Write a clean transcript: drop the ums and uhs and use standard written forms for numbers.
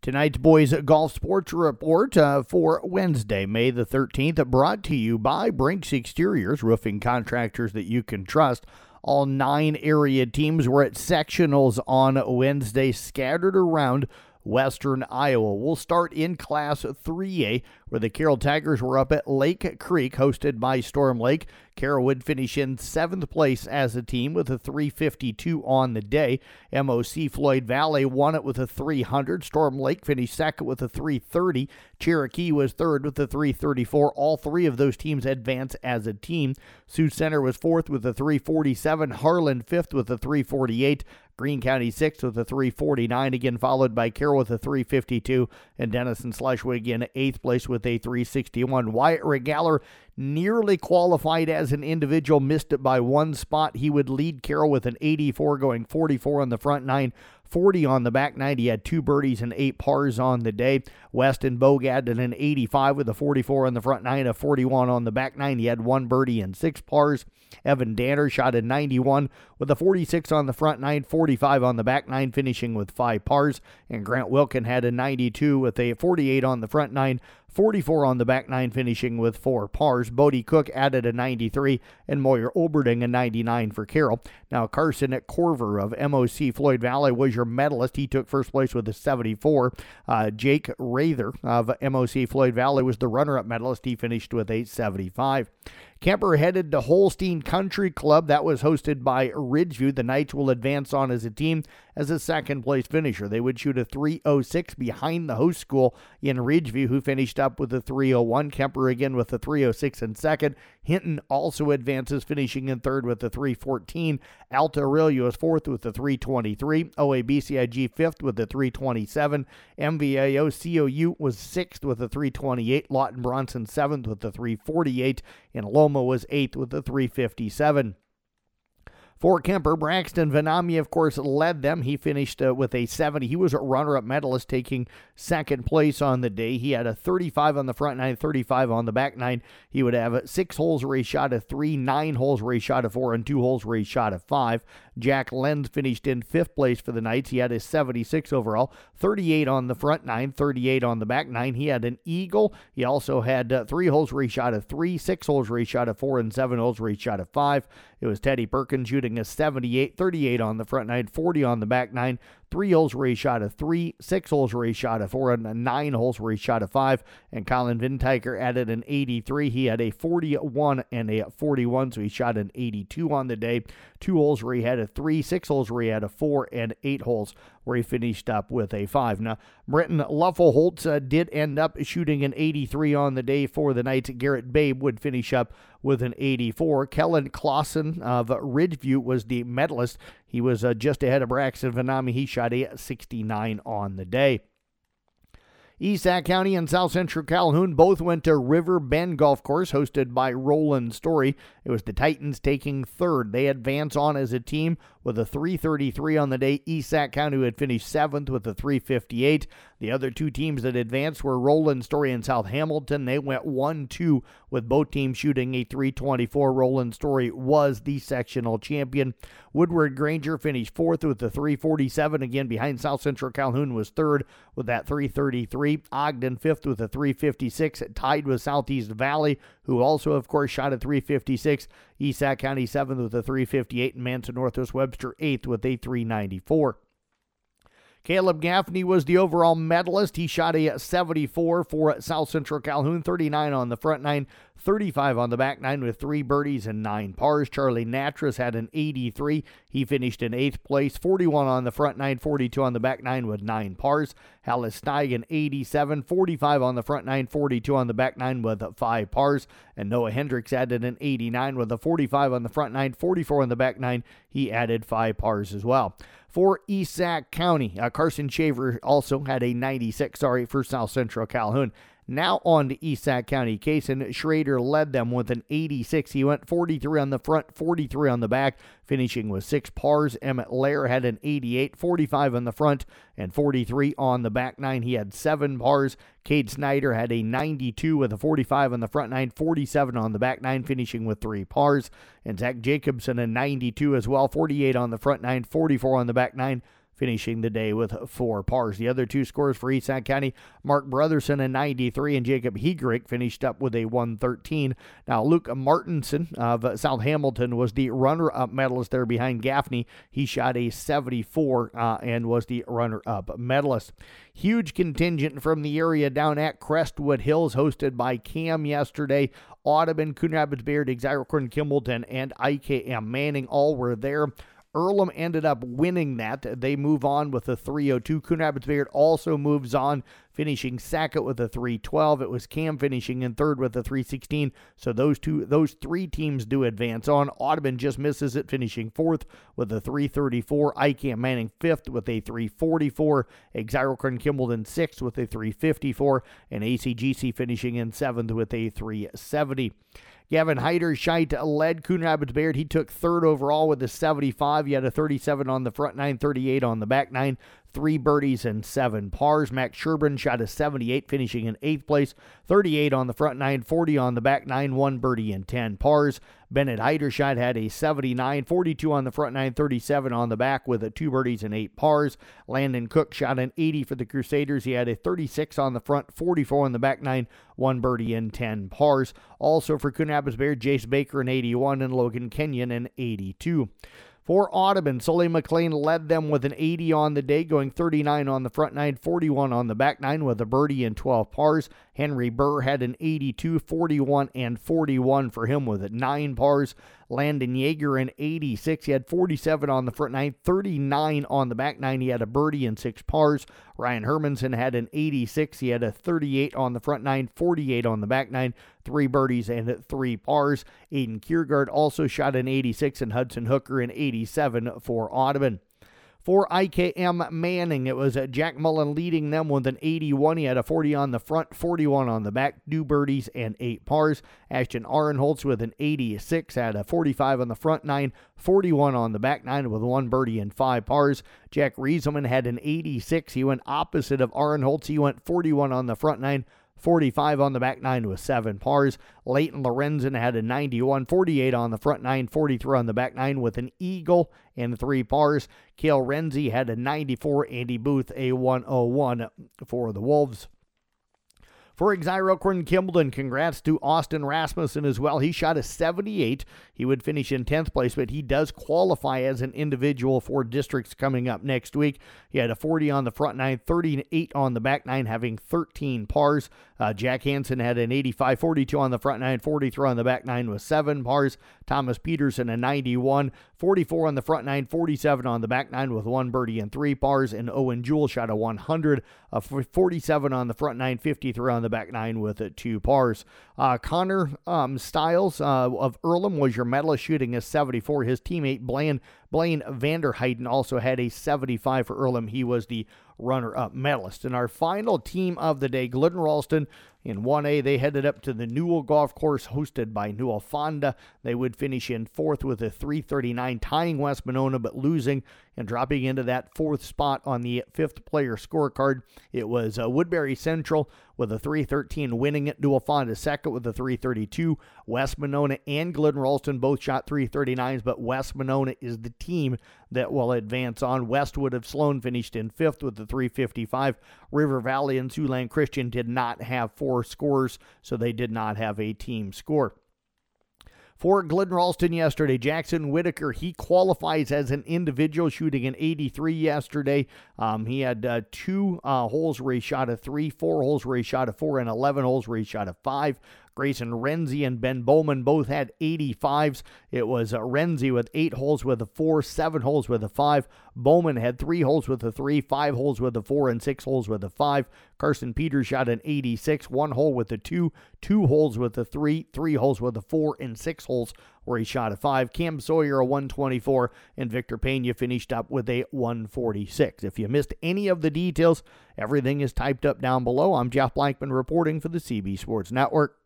Tonight's boys golf sports report for Wednesday, May the 13th, brought to you by Brinks Exteriors, roofing contractors that you can trust. All 9 area teams were at sectionals on Wednesday, scattered around Western Iowa. We'll start in Class 3A, where the Carroll Tigers were up at Lake Creek, hosted by Storm Lake. Carroll would finish in 7th place as a team with a 352 on the day. MOC Floyd Valley won it with a 300. Storm Lake finished second with a 330. Cherokee was third with a 334. All 3 of those teams advance as a team. Sioux Center was 4th with a 347. Harlan 5th with a 348. Greene County 6th with a 349, again followed by Carroll with a 352, and Denison Schleswig in 8th place with a 361. Wyatt Regaler nearly qualified as an individual, missed it by 1 spot. He would lead Carroll with an 84, going 44 on the front 9, 40 on the back 9. He had 2 birdies and 8 pars on the day. Weston Bogad at an 85 with a 44 on the front 9, a 41 on the back 9. He had 1 birdie and 6 pars. Evan Danner shot a 91 with a 46 on the front 9, 45 on the back 9, finishing with 5 pars. And Grant Wilkin had a 92 with a 48 on the front 9, 44 on the back 9, finishing with 4 pars. Bodie Cook added a 93, and Moyer Oberding a 99 for Carroll. Now, Carson at Corver of MOC Floyd Valley was your medalist. He took first place with a 74. Jake Rather of MOC Floyd Valley was the runner-up medalist. He finished with a 75. Kemper headed to Holstein Country Club. That was hosted by Ridgeview. The Knights will advance on as a team as a second-place finisher. They would shoot a 306 behind the host school in Ridgeview, who finished up with a 301. Kemper again with a 306 in second. Hinton also advances, finishing in third with a 314. Alta Aurelia is fourth with a 323. OABCIG fifth with a 327. MVAO COU was sixth with a 328. Lawton Bronson seventh with a 348. And Loma was eighth with a 357. For Kemper, Braxton Vanami, of course, led them. He finished with a 70. He was a runner-up medalist, taking second place on the day. He had a 35 on the front 9, 35 on the back 9. He would have 6 holes where he shot a 3, 9 holes where he shot a 4, and 2 holes where he shot a 5. Jack Lenz finished in 5th place for the Knights. He had a 76 overall, 38 on the front 9, 38 on the back 9. He had an eagle. He also had 3 holes where he shot a 3, 6 holes where he shot a 4, and 7 holes where he shot a 5. It was Teddy Perkins shooting a 78, 38 on the front 9, 40 on the back 9. 3 holes where he shot a 3, 6 holes where he shot a 4, and 9 holes where he shot a 5. And Colin Vintiker added an 83. He had a 41 and a 41, so he shot an 82 on the day. 2 holes where he had a 3, 6 holes where he had a 4, and 8 holes where he finished up with a 5. Now, Brenton Luffelholtz did end up shooting an 83 on the day for the Knights. Garrett Babe would finish up with an 84. Kellen Clausen of Ridgeview was the medalist. He was just ahead of Braxton Vanami. He shot a 69 on the day. East Sac County and South Central Calhoun both went to River Bend Golf Course, hosted by Roland Story. It was the Titans taking third. They advance on as a team with a 333 on the day. East Sac County had finished 7th with a 358. The other 2 teams that advanced were Roland Story and South Hamilton. They went 1-2 with both teams shooting a 324. Roland Story was the sectional champion. Woodward Granger finished 4th with a 347. Again, behind South Central Calhoun was 3rd with that 333. Ogden 5th with a 356. Tied with Southeast Valley, who also, of course, shot a 356. East Sac County 7th with a 358. And Manson Northwest Webster 8th with a 394. Caleb Gaffney was the overall medalist. He shot a 74 for South Central Calhoun, 39 on the front 9, 35 on the back 9 with 3 birdies and 9 pars. Charlie Natras had an 83. He finished in 8th place, 41 on the front 9, 42 on the back 9 with 9 pars. Hallis Steig an 87, 45 on the front 9, 42 on the back 9 with 5 pars. And Noah Hendricks added an 89 with a 45 on the front 9, 44 on the back 9. He added 5 pars as well. For East Sac County, Carson Shaver also had a 96, for South Central Calhoun. Now on to East Sac County. Kason Schrader led them with an 86. He went 43 on the front, 43 on the back, finishing with 6 pars. Emmett Lair had an 88, 45 on the front, and 43 on the back 9. He had 7 pars. Cade Snyder had a 92 with a 45 on the front 9, 47 on the back 9, finishing with 3 pars. And Zach Jacobson a 92 as well, 48 on the front 9, 44 on the back 9, finishing the day with 4 pars. The other 2 scores for Eastside County, Mark Brotherson, a 93, and Jacob Hegrick finished up with a 113. Now, Luke Martinson of South Hamilton was the runner-up medalist there behind Gaffney. He shot a 74 and was the runner-up medalist. Huge contingent from the area down at Crestwood Hills, hosted by Cam yesterday. Audubon, Coon Rapids Bayard, Exira-Corn Kimballton, and IKM Manning all were there. Earlham ended up winning that. They move on with a 302. Coon Rapids Bayard also moves on, finishing second with a 312. It was Cam finishing in third with a 316. So those 3 teams do advance on. Audubon just misses it, finishing fourth with a 334. IKM Manning fifth with a 344. Exira-Corn Kimballton sixth with a 354. And ACGC finishing in seventh with a 370. Gavin Heiderscheit led Coon Rapids Bayard. He took third overall with a 75. He had a 37 on the front nine, 38 on the back nine, 3 birdies and 7 pars. Max Sherburne shot a 78, finishing in 8th place, 38 on the front nine, 40 on the back nine, 1 birdie and 10 pars. Bennett Heiderscheit had a 79, 42 on the front nine, 37 on the back with 2 birdies and 8 pars. Landon Cook shot an 80 for the Crusaders. He had a 36 on the front, 44 on the back nine, 1 birdie and 10 pars. Also for Coon Rapids Bayard, Jace Baker an 81 and Logan Kenyon an 82. For Audubon, Sully McLean led them with an 80 on the day, going 39 on the front nine, 41 on the back nine with a birdie and 12 pars. Henry Burr had an 82, 41, and 41 for him with 9 pars. Landon Yeager an 86. He had 47 on the front nine, 39 on the back nine. He had a birdie and 6 pars. Ryan Hermanson had an 86. He had a 38 on the front nine, 48 on the back nine, 3 birdies and 3 pars. Aiden Kiergaard also shot an 86, and Hudson Hooker an 87 for Audubon. For IKM Manning, it was Jack Mullen leading them with an 81. He had a 40 on the front, 41 on the back, 2 birdies and 8 pars. Ashton Arenholtz with an 86, had a 45 on the front 9, 41 on the back 9 with 1 birdie and 5 pars. Jack Rieselman had an 86. He went opposite of Arenholtz. He went 41 on the front 9, 45 on the back 9 with 7 pars. Leighton Lorenzen had a 91, 48 on the front 9, 43 on the back 9 with an eagle and 3 pars. Cale Renzi had a 94, Andy Booth a 101 for the Wolves. For Exira-Corn Kimballton, congrats to Austin Rasmussen as well. He shot a 78. He would finish in 10th place, but he does qualify as an individual for districts coming up next week. He had a 40 on the front 9, 38 on the back 9, having 13 pars. Jack Hansen had an 85, 42 on the front 9, 43 on the back 9 with 7 pars. Thomas Peterson a 91, 44 on the front 9, 47 on the back 9 with 1 birdie and 3 pars. And Owen Jewell shot a 100, 47 on the front 9, 53 on the back 9 with 2 pars. Connor Stiles of Earlham was your medalist, shooting a 74. His teammate Blaine Vanderheiden also had a 75 for Earlham. He was the runner-up medalist. And our final team of the day, Glidden Ralston, in 1A, they headed up to the Newell Golf Course, hosted by Newell Fonda. They would finish in 4th with a 339, tying West Monona, but losing and dropping into that 4th spot on the 5th player scorecard. It was Woodbury Central with a 313 winning it. Newell Fonda second with a 332. West Monona and Glidden Ralston both shot 339s, but West Monona is the team that will advance on. Westwood of Sloan finished in 5th with a 355. River Valley and Siouxland Christian did not have 4 scores, so they did not have a team score. For Glidden Ralston yesterday, Jackson Whitaker, he qualifies as an individual, shooting an 83 yesterday. He had 2 holes where he shot a 3, 4 holes where he shot a 4, and 11 holes where he shot a 5. Grayson Renzi and Ben Bowman both had 85s. It was Renzi with 8 holes with a 4, 7 holes with a 5. Bowman had 3 holes with a 3, 5 holes with a 4, and 6 holes with a 5. Carson Peters shot an 86, 1 hole with a 2, 2 holes with a 3, 3 holes with a 4, and 6 holes where he shot a 5. Cam Sawyer a 124, and Victor Pena finished up with a 146. If you missed any of the details, everything is typed up down below. I'm Jeff Blankman reporting for the CB Sports Network.